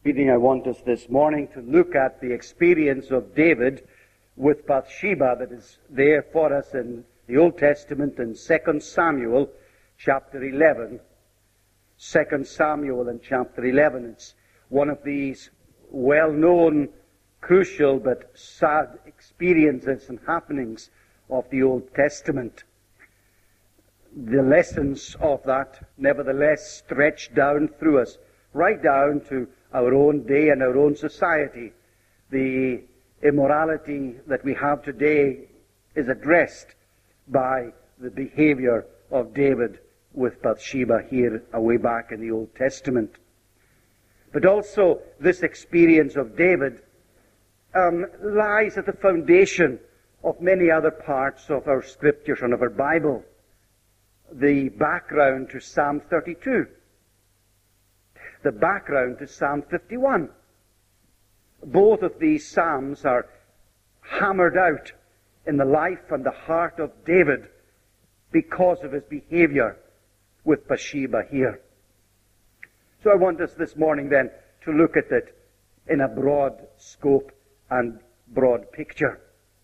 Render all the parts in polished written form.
Reading, I want us this morning to look at the experience of David with Bathsheba that is there for us in the Old Testament in 2 Samuel chapter 11. 2 Samuel in chapter 11. It's one of these well-known, crucial but sad experiences and happenings of the Old Testament. The lessons of that nevertheless stretch down through us, right down to our own day and our own society. The immorality that we have today is addressed by the behavior of David with Bathsheba here away back in the Old Testament. But also this experience of David lies at the foundation of many other parts of our scriptures and of our Bible. The background to Psalm 32. The background to Psalm 51. Both of these psalms are hammered out in the life and the heart of David because of his behavior with Bathsheba here. So I want us this morning then to look at it in a broad scope and broad picture.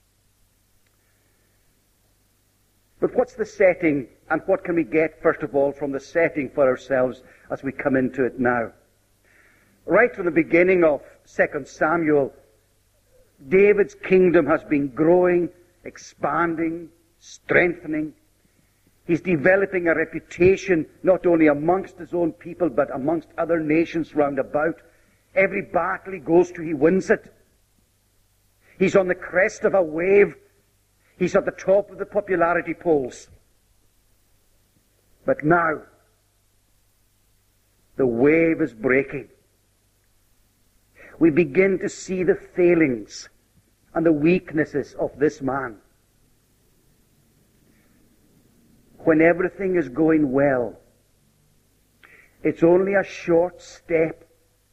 But what's the setting, and what can we get, first of all, from the setting for ourselves as we come into it now? Right from the beginning of 2 Samuel, David's kingdom has been growing, expanding, strengthening. He's developing a reputation not only amongst his own people, but amongst other nations round about. Every battle he goes to, he wins it. He's on the crest of a wave. He's at the top of the popularity polls. But now, the wave is breaking. We begin to see the failings and the weaknesses of this man. When everything is going well, it's only a short step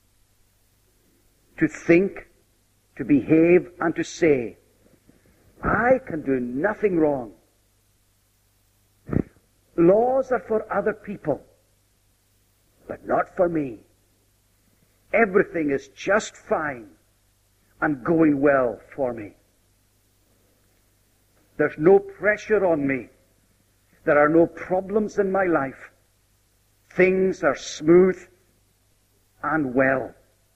to think, to behave, and to say, I can do nothing wrong. Laws are for other people, but not for me. Everything is just fine and going well for me. There's no pressure on me. There are no problems in my life. Things are smooth and well.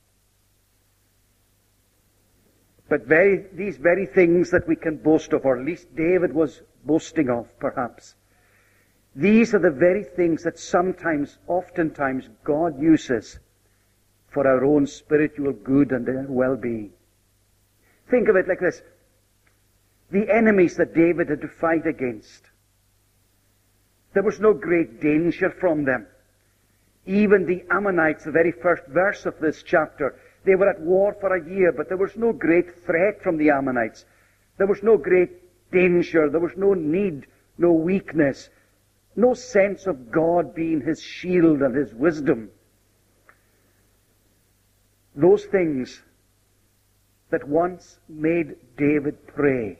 But these very things that we can boast of, or at least David was boasting of, perhaps, these are the very things that sometimes, oftentimes, God uses for our own spiritual good and well-being. Think of it like this. The enemies that David had to fight against, there was no great danger from them. Even the Ammonites, the very first verse of this chapter, they were at war for a year, but there was no great threat from the Ammonites. There was no great danger. There was no need, no weakness, no sense of God being his shield and his wisdom. Those things that once made David pray,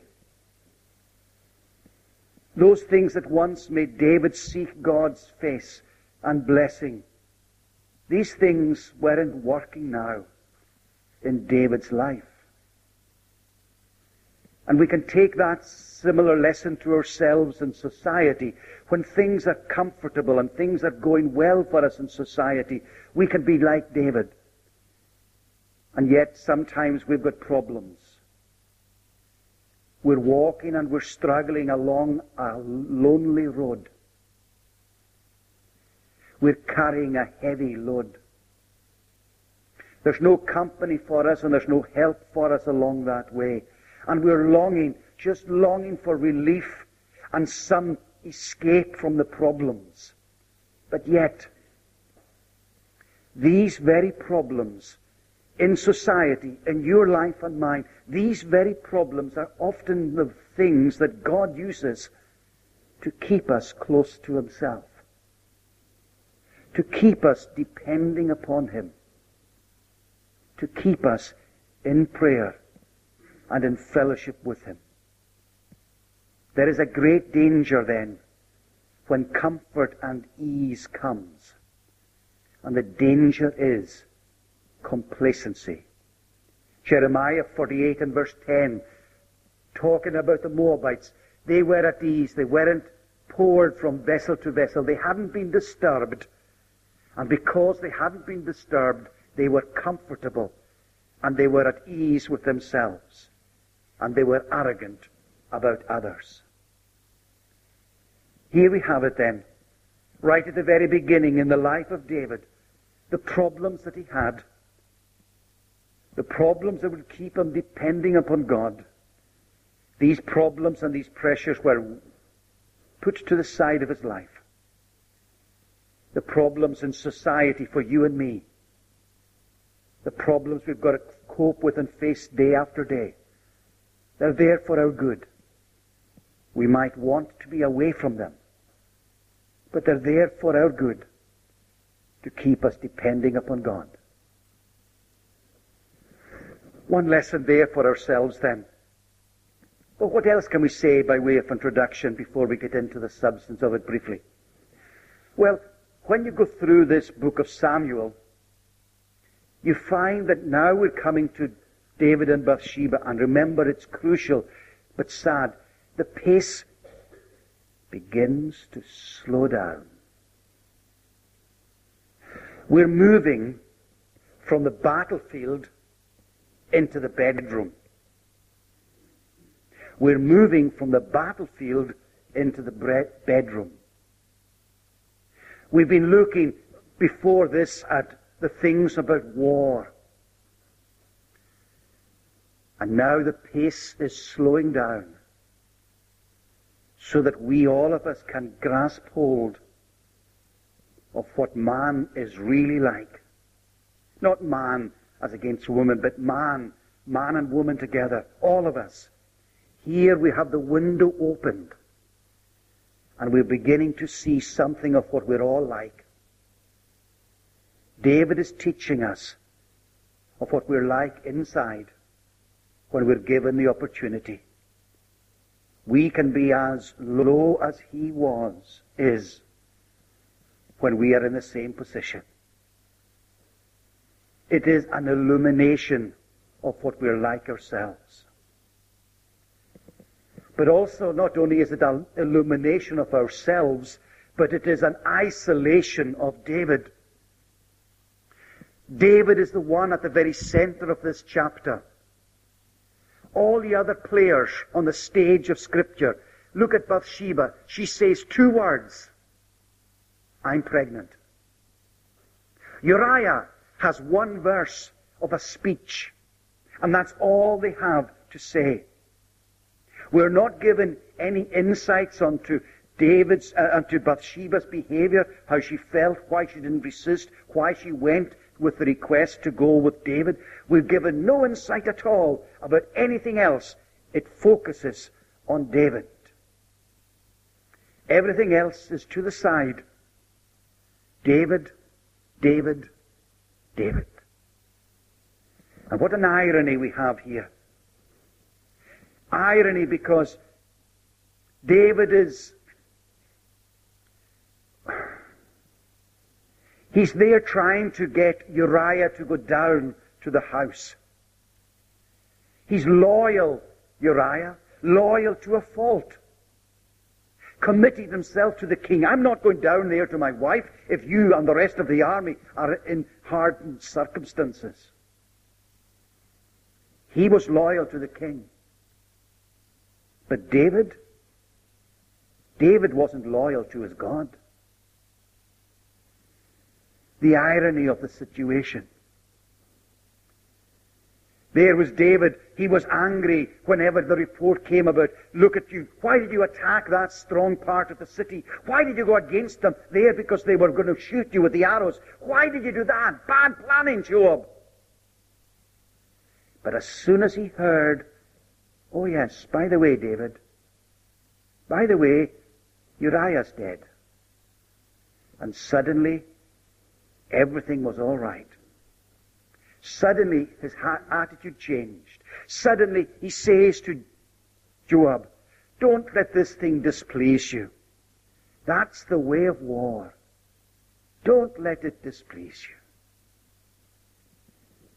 those things that once made David seek God's face and blessing, these things weren't working now in David's life. And we can take that similar lesson to ourselves in society. When things are comfortable and things are going well for us in society, we can be like David. And yet sometimes we've got problems. We're walking and we're struggling along a lonely road. We're carrying a heavy load. There's no company for us and there's no help for us along that way. And we're longing, just longing for relief and some escape from the problems. But yet, these very problems in society, in your life and mine, these very problems are often the things that God uses to keep us close to himself, to keep us depending upon him, to keep us in prayer and in fellowship with him. There is a great danger then when comfort and ease comes. And the danger is complacency. Jeremiah 48 and verse 10, talking about the Moabites, they were at ease. They weren't poured from vessel to vessel. They hadn't been disturbed. And because they hadn't been disturbed, they were comfortable. And they were at ease with themselves. And they were arrogant about others. Here we have it then, right at the very beginning in the life of David, the problems that he had, the problems that would keep him depending upon God. These problems and these pressures were put to the side of his life. The problems in society for you and me, the problems we've got to cope with and face day after day, they're there for our good. We might want to be away from them, but they're there for our good, to keep us depending upon God. One lesson there for ourselves then. But what else can we say by way of introduction before we get into the substance of it briefly? Well, when you go through this book of Samuel, you find that now we're coming to David and Bathsheba, and remember, it's crucial but sad. The pace begins to slow down. We're moving from the battlefield into the bedroom. We're moving from the battlefield into the bedroom. We've been looking before this at the things about war. And now the pace is slowing down so that we, all of us, can grasp hold of what man is really like. Not man as against woman, but man and woman together, all of us. Here we have the window opened, and we're beginning to see something of what we're all like. David is teaching us of what we're like inside when we're given the opportunity. We can be as low as he is, when we are in the same position. It is an illumination of what we're like ourselves. But also, not only is it an illumination of ourselves, but it is an isolation of David. David is the one at the very center of this chapter. All the other players on the stage of Scripture, look at Bathsheba. She says 2 words. I'm pregnant. Uriah has 1 verse of a speech, and that's all they have to say. We're not given any insights onto onto Bathsheba's behavior, how she felt, why she didn't resist, why she went with the request to go with David. We're given no insight at all about anything else. It focuses on David. Everything else is to the side. David, David, David. And what an irony we have here. Irony, because David he's there trying to get Uriah to go down to the house. He's loyal, Uriah, loyal to a fault. Committing himself to the king. I'm not going down there to my wife if you and the rest of the army are in hardened circumstances. He was loyal to the king. But David wasn't loyal to his God. The irony of the situation. There was David. He was angry whenever the report came about, look at you. Why did you attack that strong part of the city? Why did you go against them there because they were going to shoot you with the arrows? Why did you do that? Bad planning, Joab. But as soon as he heard, oh yes, by the way, David, by the way, Uriah's dead. And suddenly, everything was all right. Suddenly, his attitude changed. Suddenly, he says to Joab, don't let this thing displease you. That's the way of war. Don't let it displease you.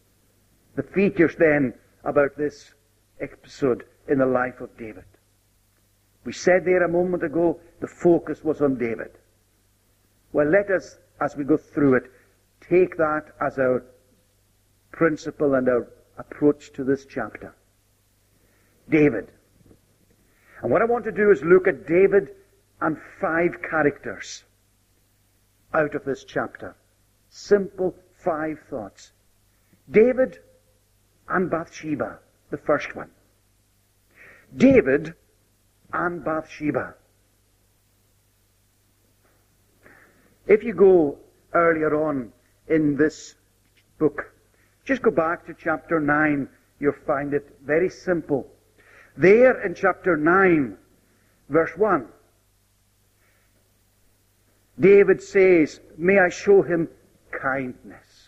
The features then about this episode in the life of David. We said there a moment ago, the focus was on David. Well, let us, as we go through it, take that as our principle and our approach to this chapter. David. And what I want to do is look at David and 5 characters out of this chapter. Simple 5 thoughts. David and Bathsheba, the first one. David and Bathsheba. If you go earlier on in this book, just go back to chapter 9, you'll find it very simple. There in chapter 9, verse 1, David says, may I show him kindness.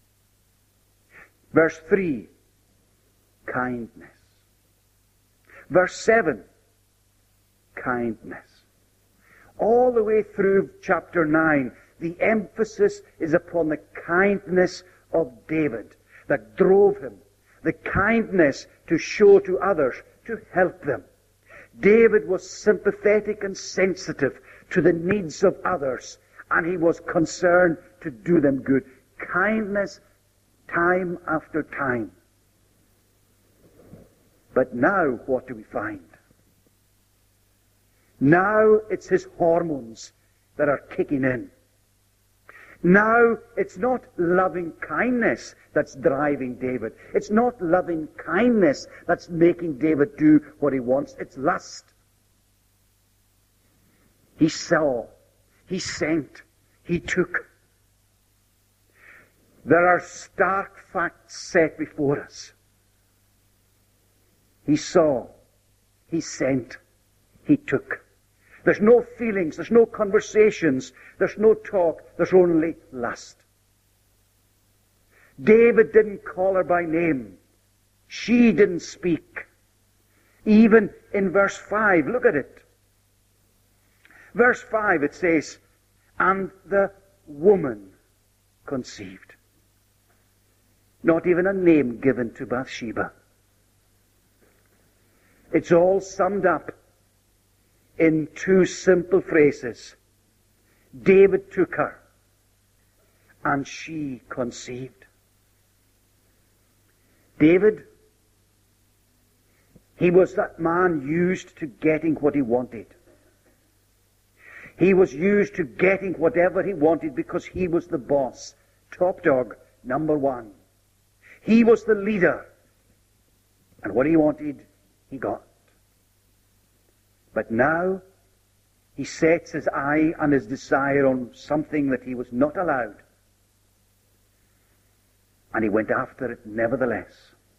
Verse 3, kindness. Verse 7, kindness. All the way through chapter 9, the emphasis is upon the kindness of David that drove him. The kindness to show to others, to help them. David was sympathetic and sensitive to the needs of others, and he was concerned to do them good. Kindness time after time. But now what do we find? Now it's his hormones that are kicking in. Now it's not loving kindness that's driving David. It's not loving kindness that's making David do what he wants. It's lust. He saw, he sent, he took. There are stark facts set before us. He saw, he sent, he took. There's no feelings, there's no conversations, there's no talk, there's only lust. David didn't call her by name. She didn't speak. Even in verse 5, look at it. Verse 5, it says, and the woman conceived. Not even a name given to Bathsheba. It's all summed up in 2 simple phrases. David took her, and she conceived. David, he was that man used to getting what he wanted. He was used to getting whatever he wanted because he was the boss. Top dog, number 1. He was the leader. And what he wanted, he got. But now, he sets his eye and his desire on something that he was not allowed. And he went after it nevertheless.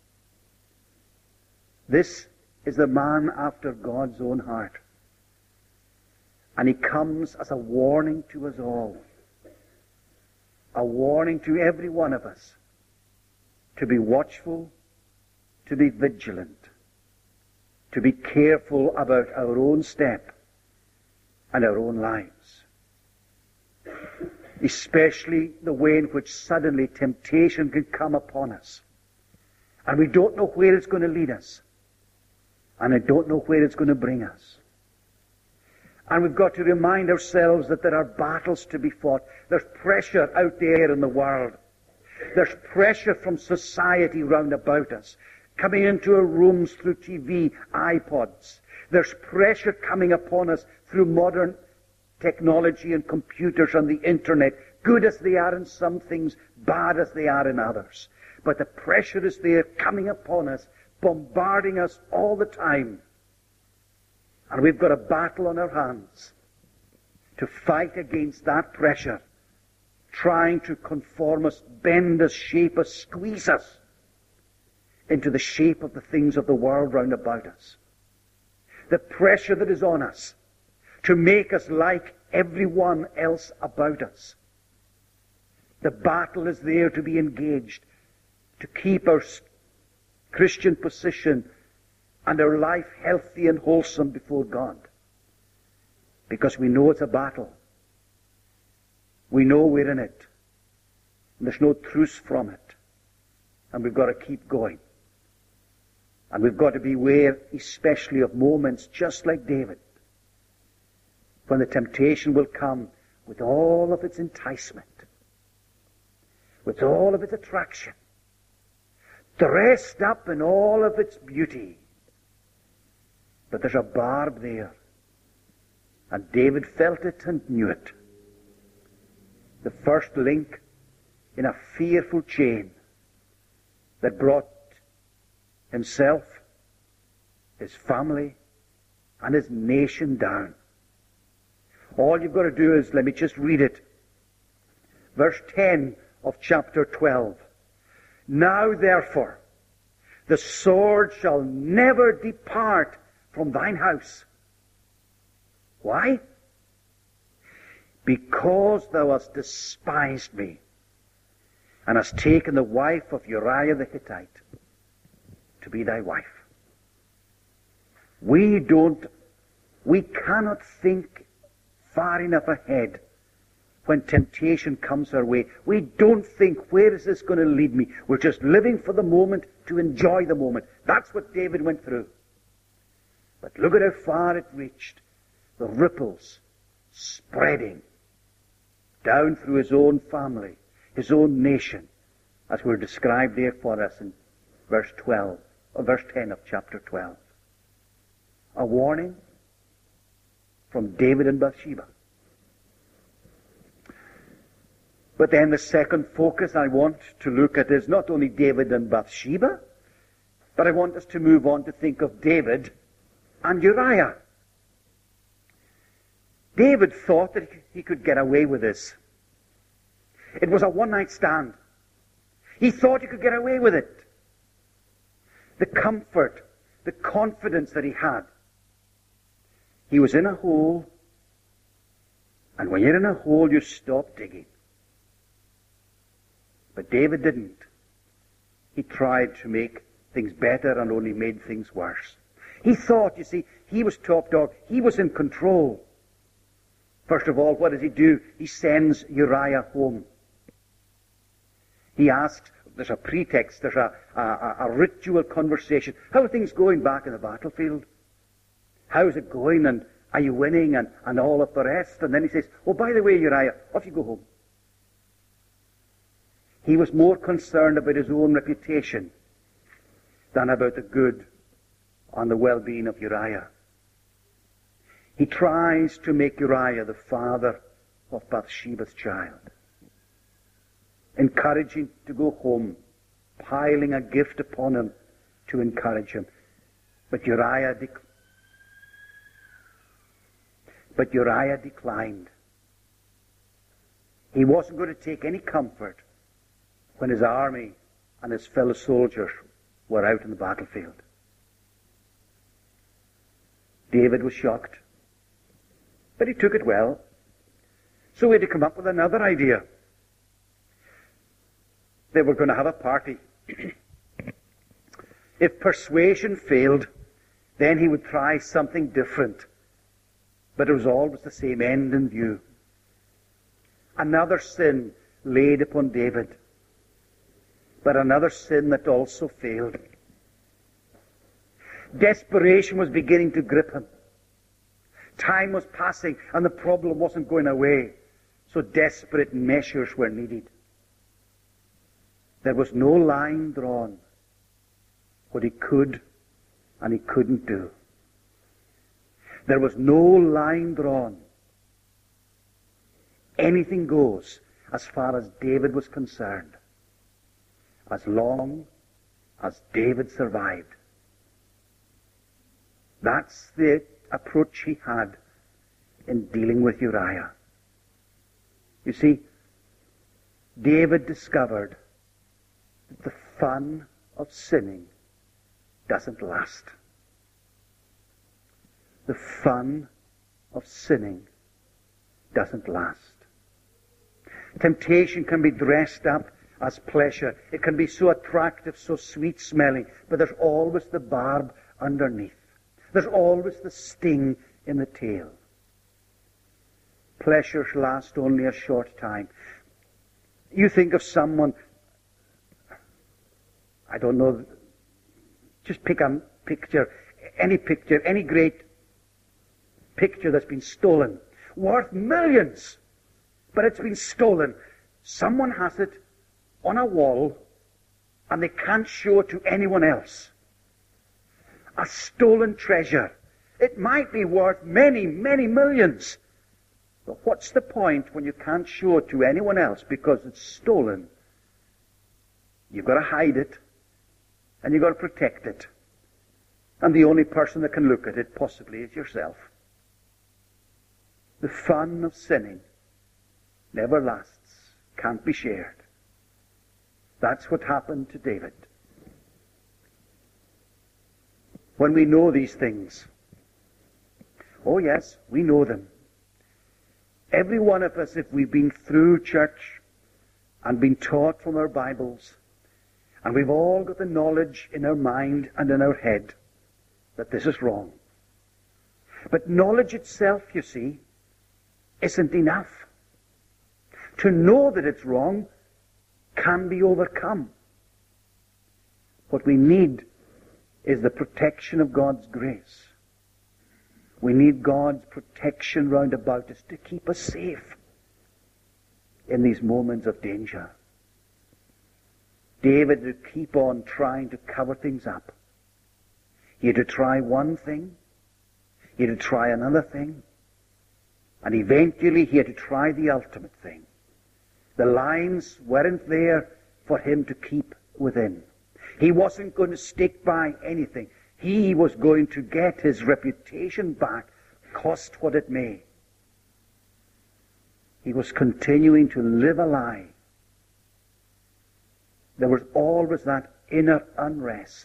This is the man after God's own heart. And he comes as a warning to us all. A warning to every one of us. To be watchful, to be vigilant, to be careful about our own step and our own lives. Especially the way in which suddenly temptation can come upon us. And we don't know where it's going to lead us. And I don't know where it's going to bring us. And we've got to remind ourselves that there are battles to be fought. There's pressure out there in the world. There's pressure from society round about us, coming into our rooms through TV, iPods. There's pressure coming upon us through modern technology and computers and the internet, good as they are in some things, bad as they are in others. But the pressure is there coming upon us, bombarding us all the time. And we've got a battle on our hands to fight against that pressure, trying to conform us, bend us, shape us, squeeze us into the shape of the things of the world round about us. The pressure that is on us to make us like everyone else about us. The battle is there to be engaged, to keep our Christian position and our life healthy and wholesome before God. Because we know it's a battle. We know we're in it. And there's no truce from it. And we've got to keep going. And we've got to beware especially of moments just like David, when the temptation will come with all of its enticement, with all of its attraction, dressed up in all of its beauty. But there's a barb there. And David felt it and knew it. The first link in a fearful chain that brought himself, his family, and his nation down. All you've got to do is, let me just read it. Verse 10 of chapter 12. Now therefore, the sword shall never depart from thine house. Why? Because thou hast despised me, and hast taken the wife of Uriah the Hittite to be thy wife. We cannot think far enough ahead when temptation comes our way. We don't think, where is this going to lead me? We're just living for the moment to enjoy the moment. That's what David went through. But look at how far it reached. The ripples spreading down through his own family, his own nation, as were described there for us in verse 10 of chapter 12. A warning from David and Bathsheba. But then the second focus I want to look at is not only David and Bathsheba, but I want us to move on to think of David and Uriah. David thought that he could get away with this. It was a one-night stand. He thought he could get away with it. The comfort, the confidence that he had. He was in a hole, and when you're in a hole, you stop digging. But David didn't. He tried to make things better and only made things worse. He thought, you see, he was top dog. He was in control. First of all, what does he do? He sends Uriah home. He asks, there's a pretext, there's a ritual conversation. How are things going back in the battlefield? How's it going? And are you winning? And all of the rest. And then he says, oh, by the way, Uriah, off you go home. He was more concerned about his own reputation than about the good and the well-being of Uriah. He tries to make Uriah the father of Bathsheba's child, encouraging to go home, piling a gift upon him to encourage him. But Uriah declined. He wasn't going to take any comfort when his army and his fellow soldiers were out in the battlefield. David was shocked, but he took it well. So he had to come up with another idea. They were going to have a party. If persuasion failed, then he would try something different. But it was always the same end in view. Another sin laid upon David, but another sin that also failed. Desperation was beginning to grip him. Time was passing and the problem wasn't going away. So desperate measures were needed. There was no line drawn what he could and he couldn't do. There was no line drawn. Anything goes as far as David was concerned, as long as David survived. That's the approach he had in dealing with Uriah. You see, David discovered that the fun of sinning doesn't last. The fun of sinning doesn't last. Temptation can be dressed up as pleasure. It can be so attractive, so sweet-smelling, but there's always the barb underneath. There's always the sting in the tail. Pleasures last only a short time. You think of someone don't know, just pick a picture, any great picture that's been stolen, worth millions, but it's been stolen. Someone has it on a wall, and they can't show it to anyone else. A stolen treasure. It might be worth many, many millions. But what's the point when you can't show it to anyone else because it's stolen? You've got to hide it, and you've got to protect it. And the only person that can look at it possibly is yourself. The fun of sinning never lasts, can't be shared. That's what happened to David. When we know these things, oh yes, we know them. Every one of us, if we've been through church and been taught from our Bibles, and we've all got the knowledge in our mind and in our head that this is wrong. But knowledge itself, you see, isn't enough. To know that it's wrong can be overcome. What we need is the protection of God's grace. We need God's protection round about us to keep us safe in these moments of danger. David would keep on trying to cover things up. He had to try one thing, he had to try another thing, and eventually he had to try the ultimate thing. The lines weren't there for him to keep within. He wasn't going to stick by anything. He was going to get his reputation back, cost what it may. He was continuing to live a lie. There was always that inner unrest.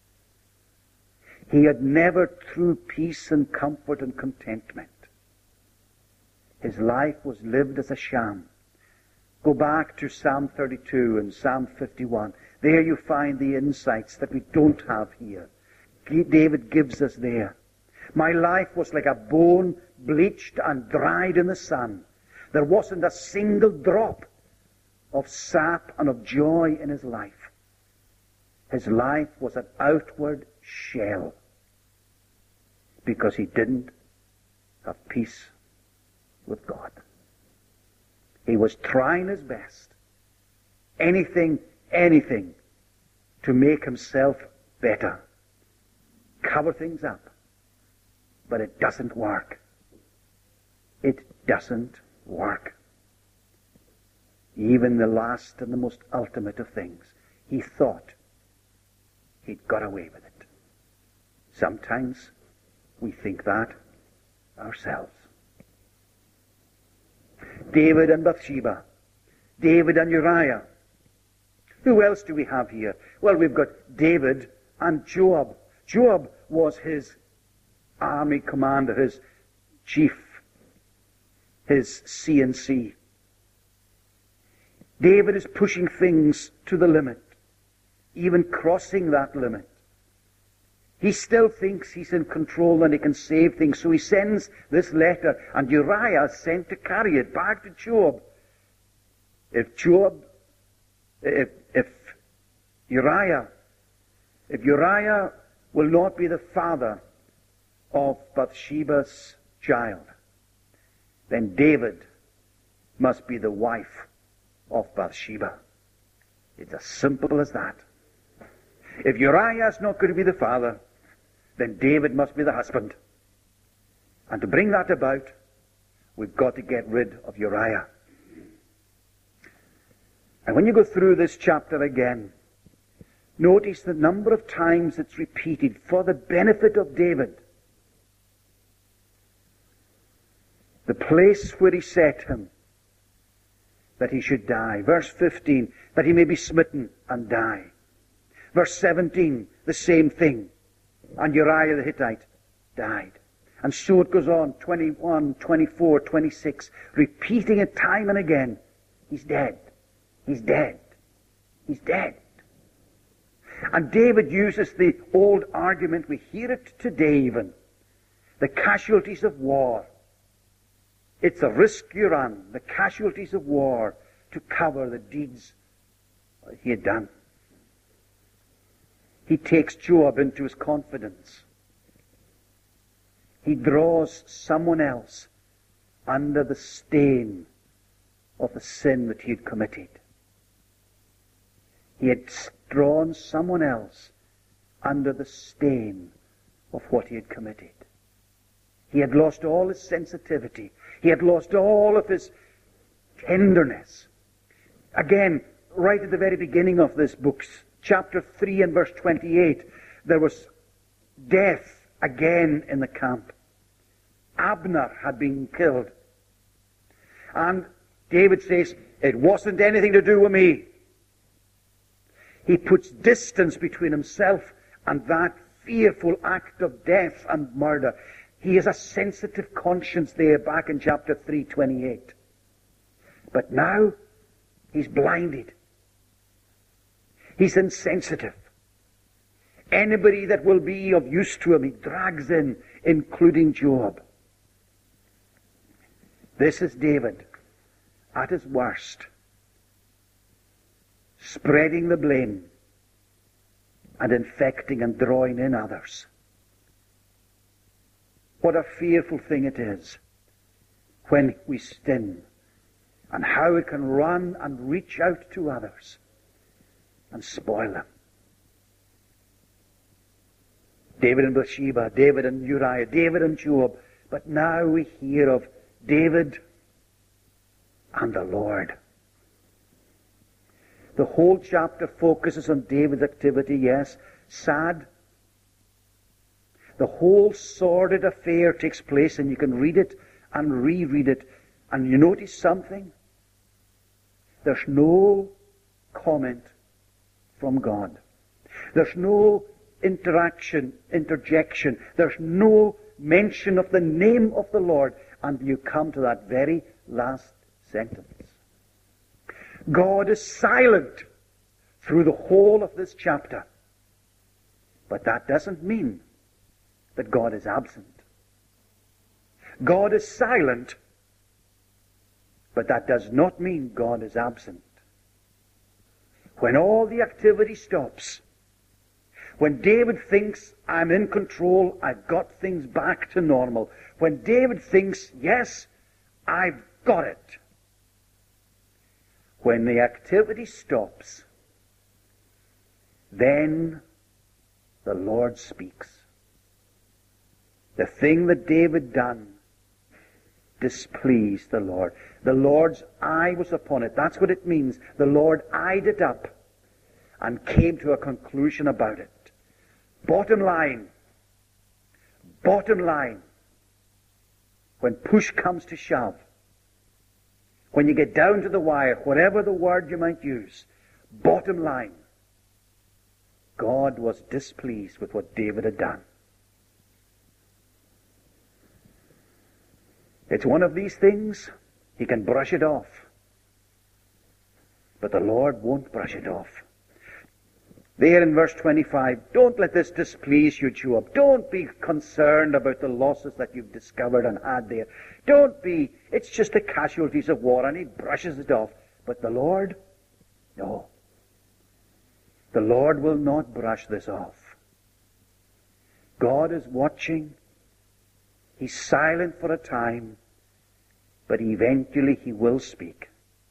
He had never true peace and comfort and contentment. His life was lived as a sham. Go back to Psalm 32 and Psalm 51. There you find the insights that we don't have here. David gives us there. My life was like a bone bleached and dried in the sun. There wasn't a single drop of sap and of joy in his life. His life was an outward shell because he didn't have peace with God. He was trying his best, anything, to make himself better, cover things up, but it doesn't work. It doesn't work. Even the last and the most ultimate of things, he thought he'd got away with it. Sometimes we think that ourselves. David and Bathsheba, David and Uriah. Who else do we have here? Well, we've got David and Joab. Joab was his army commander, his chief, his C&C. David is pushing things to the limit, even crossing that limit. He still thinks he's in control and he can save things, so he sends this letter, and Uriah is sent to carry it back to Joab. If Uriah will not be the father of Bathsheba's child, then David must be the wife of Bathsheba. It's as simple as that. If Uriah is not going to be the father, then David must be the husband. And to bring that about, we've got to get rid of Uriah. And when you go through this chapter again, notice the number of times it's repeated for the benefit of David. The place where he set him, that he should die. Verse 15, that he may be smitten and die. Verse 17, the same thing. And Uriah the Hittite died. And so it goes on, 21, 24, 26, repeating it time and again. He's dead. He's dead. He's dead. And David uses the old argument, we hear it today even, the casualties of war. It's the risk you run, the casualties of war, to cover the deeds he had done. he takes Joab into his confidence. He draws someone else under the stain of the sin that he had committed. He had drawn someone else under the stain of what he had committed. He had lost all his sensitivity. He had lost all of his tenderness. Again, right at the very beginning of this book, chapter 3 and verse 28, there was death again in the camp. Abner had been killed. And David says, it wasn't anything to do with me. He puts distance between himself and that fearful act of death and murder. He has a sensitive conscience there back in chapter 3:28. But now he's blinded. He's insensitive. Anybody that will be of use to him, he drags in, including Joab. This is David at his worst, spreading the blame and infecting and drawing in others. What a fearful thing it is when we sin, and how it can run and reach out to others and spoil them. David and Bathsheba, David and Uriah, David and Joab, but now we hear of David and the Lord. The whole chapter focuses on David's activity, yes, sad. The whole sordid affair takes place, and you can read it and reread it, and you notice something. There's no comment from God. There's no interjection. There's no mention of the name of the Lord until you come to that very last sentence. God is silent through the whole of this chapter. But that doesn't mean that God is absent. God is silent, but that does not mean God is absent. When all the activity stops, when David thinks, I'm in control, I've got things back to normal, when David thinks, yes, I've got it, when the activity stops, then the Lord speaks. The thing that David done displeased the Lord. The Lord's eye was upon it. That's what it means. The Lord eyed it up and came to a conclusion about it. Bottom line, when push comes to shove, when you get down to the wire, whatever the word you might use, bottom line, God was displeased with what David had done. It's one of these things, he can brush it off. But the Lord won't brush it off. There in verse 25, don't let this displease you, Joab. Don't be concerned about the losses that you've discovered and had there. It's just the casualties of war, and he brushes it off. But the Lord, no. The Lord will not brush this off. God is watching. He's silent for a time, but eventually he will speak.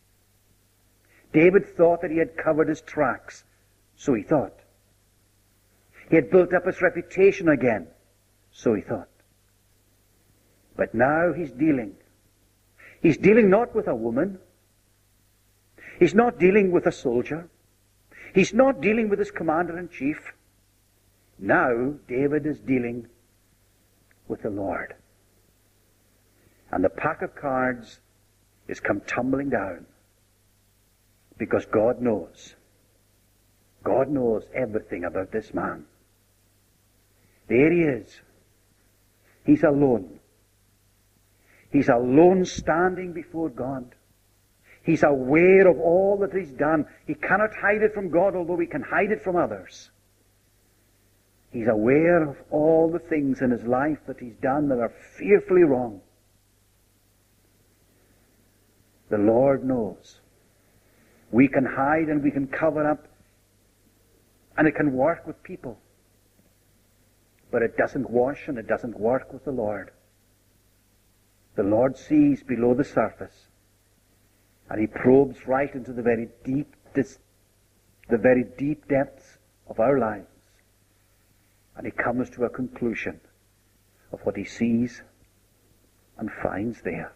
David thought that he had covered his tracks. So he thought. He had built up his reputation again. So he thought. But now he's dealing. He's dealing not with a woman. He's not dealing with a soldier. He's not dealing with his commander-in-chief. Now David is dealing with the Lord. And the pack of cards is come tumbling down. Because God knows. God knows everything about this man. There he is. He's alone. He's alone standing before God. He's aware of all that he's done. He cannot hide it from God, although he can hide it from others. He's aware of all the things in his life that he's done that are fearfully wrong. The Lord knows. We can hide and we can cover up And it can work with people. But it doesn't wash and it doesn't work with the Lord. The Lord sees below the surface. And He probes right into the very deep depths of our lives. And He comes to a conclusion of what He sees and finds there.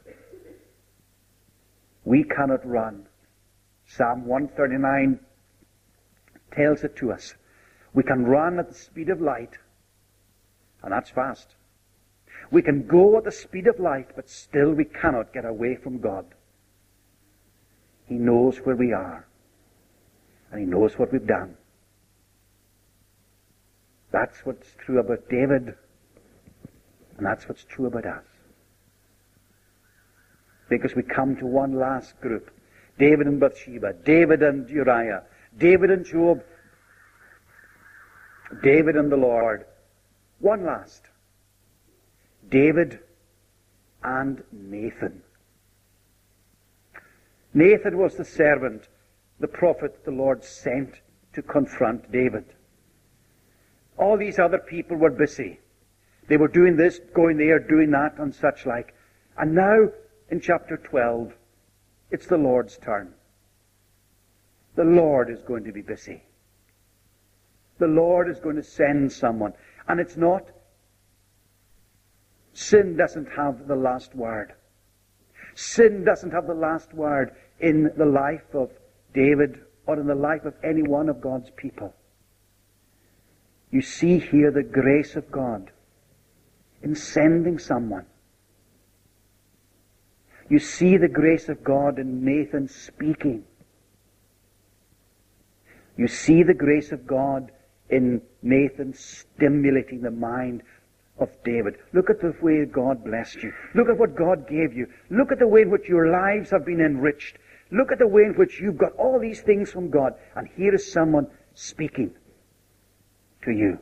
We cannot run. Psalm 139 tells it to us. We can run at the speed of light, and that's fast. We can go at the speed of light, but still we cannot get away from God. He knows where we are, and He knows what we've done. That's what's true about David, and that's what's true about us. Because we come to one last group. David and Bathsheba, David and Uriah, David and Job, David and the Lord. One last. David and Nathan. Nathan was the servant, the prophet the Lord sent to confront David. All these other people were busy. They were doing this, going there, doing that, and such like. And now, in chapter 12, it's the Lord's turn. The Lord is going to be busy. The Lord is going to send someone. And it's not, sin doesn't have the last word. Sin doesn't have the last word in the life of David or in the life of any one of God's people. You see here the grace of God in sending someone. You see the grace of God in Nathan speaking. You see the grace of God in Nathan stimulating the mind of David. Look at the way God blessed you. Look at what God gave you. Look at the way in which your lives have been enriched. Look at the way in which you've got all these things from God. And here is someone speaking to you,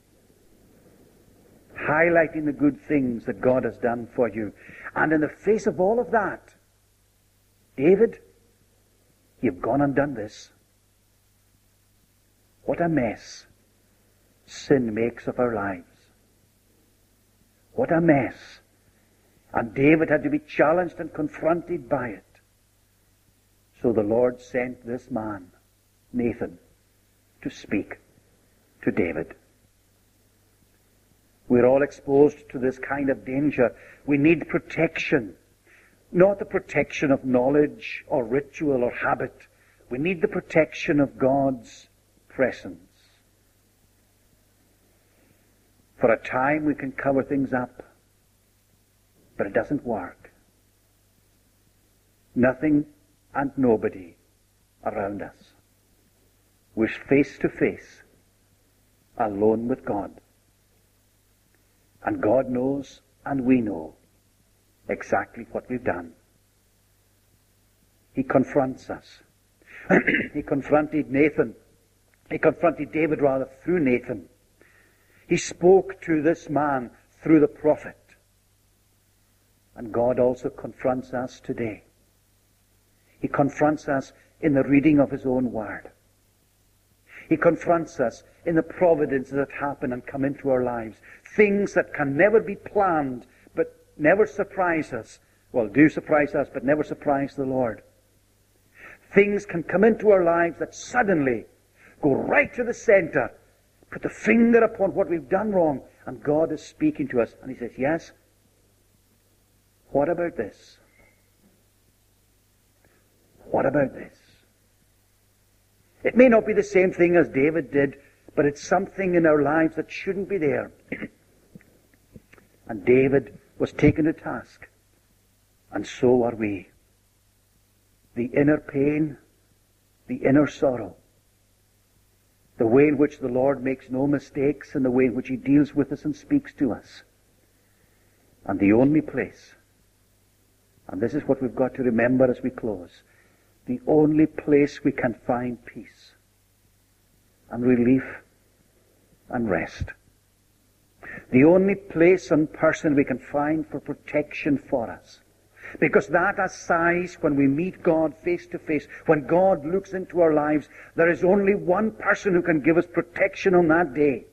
highlighting the good things that God has done for you. And in the face of all of that, David, you've gone and done this. What a mess sin makes of our lives. What a mess. And David had to be challenged and confronted by it. So the Lord sent this man, Nathan, to speak to David. We're all exposed to this kind of danger. We need protection. Not the protection of knowledge or ritual or habit. We need the protection of God's presence. For a time we can cover things up, but it doesn't work. Nothing and nobody around us. We're face to face, alone with God. And God knows, and we know, exactly what we've done. He confronts us. He confronted Nathan. He confronted David rather through Nathan. He spoke to this man through the prophet. And God also confronts us today. He confronts us in the reading of His own word. He confronts us in the providences that happen and come into our lives. Things that can never be planned, but never surprise us. Well, do surprise us, but never surprise the Lord. Things can come into our lives that suddenly go right to the center, put the finger upon what we've done wrong, and God is speaking to us. And He says, yes, what about this? What about this? It may not be the same thing as David did, but it's something in our lives that shouldn't be there. And David was taken to task, and so are we. The inner pain, the inner sorrow, the way in which the Lord makes no mistakes, and the way in which He deals with us and speaks to us. And the only place, and this is what we've got to remember as we close, the only place we can find peace and relief and rest, the only place and person we can find for protection for us, Because that assize, when we meet God face to face, when God looks into our lives, there is only one person who can give us protection on that day.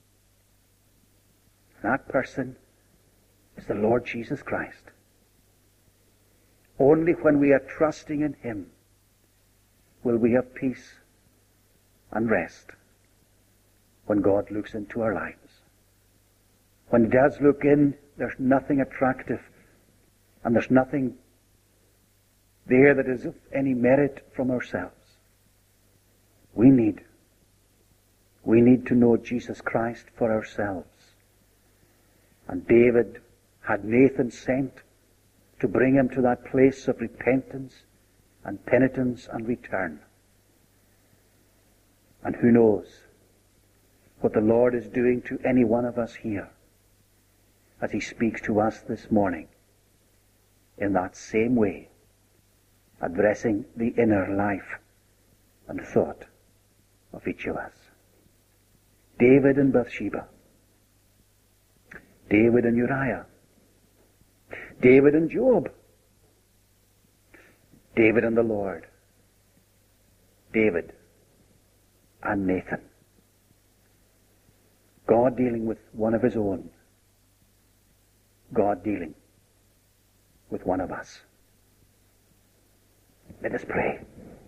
That person is the Lord Jesus Christ. Only when we are trusting in Him will we have peace and rest when God looks into our lives. When He does look in, there's nothing attractive, and there's nothing there that is of any merit from ourselves. We need to know Jesus Christ for ourselves. And David had Nathan sent to bring him to that place of repentance and penitence and return. And who knows what the Lord is doing to any one of us here as He speaks to us this morning in that same way, addressing the inner life and thought of each of us. David and Bathsheba, David and Uriah, David and Job, David and the Lord, David and Nathan. God dealing with one of His own, God dealing with one of us. Let us pray.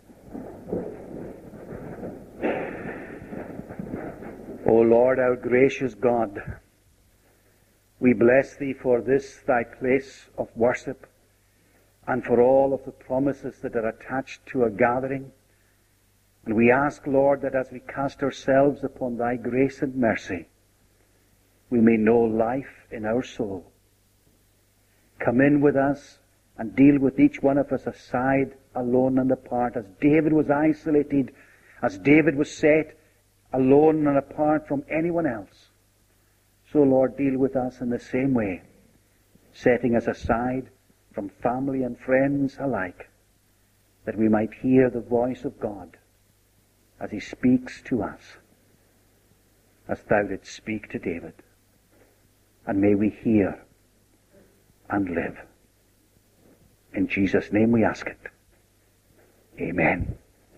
O Lord, our gracious God, we bless Thee for this Thy place of worship and for all of the promises that are attached to a gathering. And we ask, Lord, that as we cast ourselves upon Thy grace and mercy, we may know life in our soul. Come in with us and deal with each one of us aside, alone and apart. As David was isolated, as David was set alone and apart from anyone else, so, Lord, deal with us in the same way, setting us aside from family and friends alike, that we might hear the voice of God as He speaks to us, as Thou didst speak to David. And may we hear and live. In Jesus' name we ask it. Amen.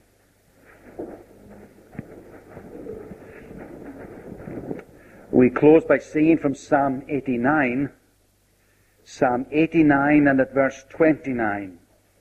We close by singing from Psalm 89. Psalm 89 and at verse 29.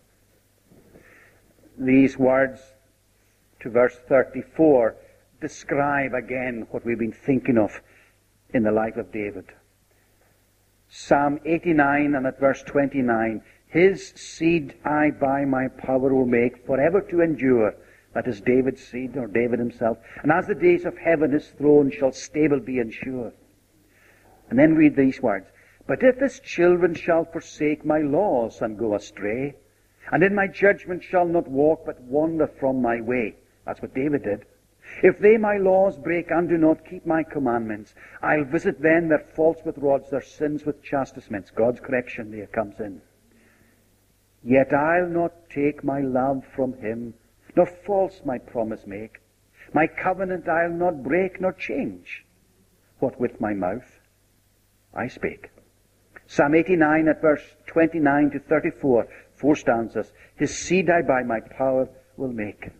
These words to verse 34 describe again what we've been thinking of in the life of David. Psalm 89 and at verse 29. His seed I by my power will make forever to endure. That is David's seed, or David himself. And as the days of heaven, His throne shall stable be and sure. And then read these words. But if His children shall forsake my laws and go astray, and in my judgment shall not walk but wander from my way. That's what David did. If they my laws break and do not keep my commandments, I'll visit then their faults with rods, their sins with chastisements. God's correction there comes in. Yet I'll not take my love from Him, nor false my promise make. My covenant I'll not break nor change, what with my mouth I spake. Psalm 89 at verse 29 to 34, 4 stanzas. His seed I by my power will make.